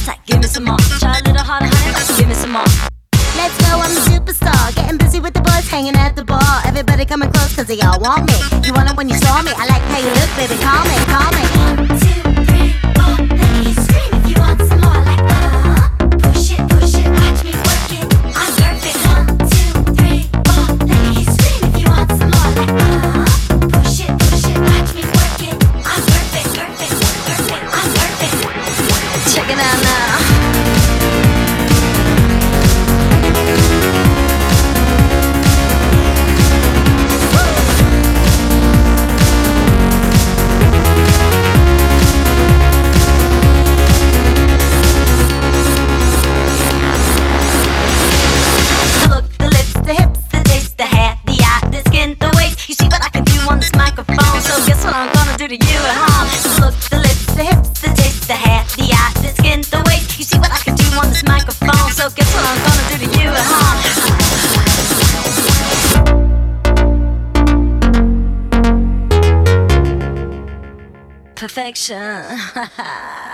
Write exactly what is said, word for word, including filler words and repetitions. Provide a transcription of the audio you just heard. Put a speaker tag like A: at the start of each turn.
A: like, give me some more. Try a little harder, honey, like, give me some more.
B: Let's go, I'm a superstar. Getting busy with the boys, hanging at the bar. Everybody coming close cause they all want me. You want it when you saw me. I like how you look, baby, call me, call me.
A: One, two, three, four. Let me hear you scream if you want some more. Like, uh, push it, push it, watch me work it. I'm perfect. One, two, three, four. Let me hear you scream if you want some more. Like, uh, push it, push it, watch me work it. I'm perfect, perfect, perfect. I'm perfect. Check it out now. To you at home. The look, the lips, the hips, the taste, the hair, the eye, the skin, the waist. You see what I can do on this microphone. So guess what I'm gonna do to you at home? Perfection.